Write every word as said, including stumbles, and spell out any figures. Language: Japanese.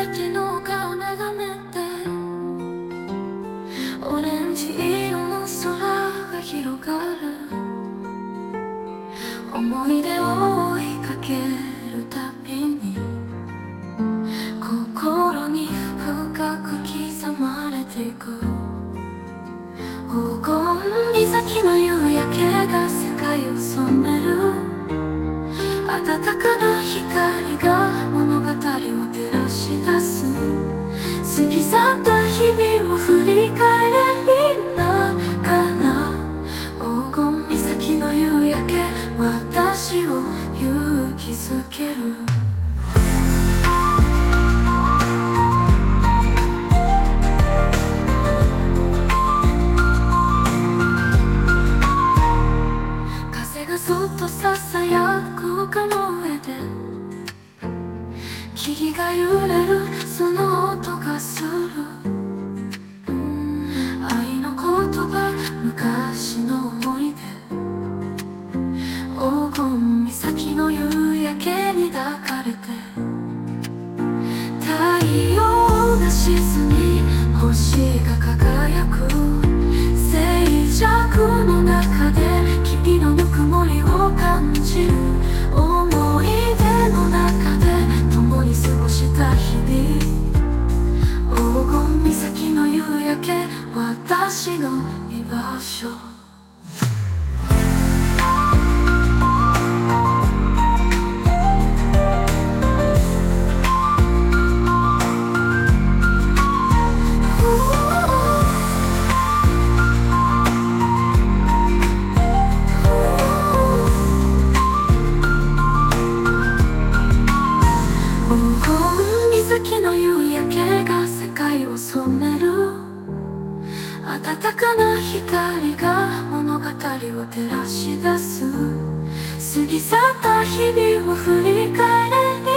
相手の顔眺めて、オレンジ色の空が広がる。思い出を追いかけるたびに心に深く刻まれていく。黄金岬の夕焼けが世界を染める。暖かな光が物語を照らし出す。過ぎ去った日々を振り返りながら、黄金岬の夕焼け私を勇気づける。風がそっとささやく丘の上で、木々が揺れるその音がする。愛の言葉、昔の思い出、黄金岬の夕焼けに抱かれて、太陽が沈み星が輝く。静寂の中で君のぬくもりを感じる。思い出の中で共に過ごした日々、黄金岬の夕焼け私の居場所。黄金岬の夕焼けが世界を染める。暖かな光が物語を照らし出す。過ぎ去った日々を振り返れ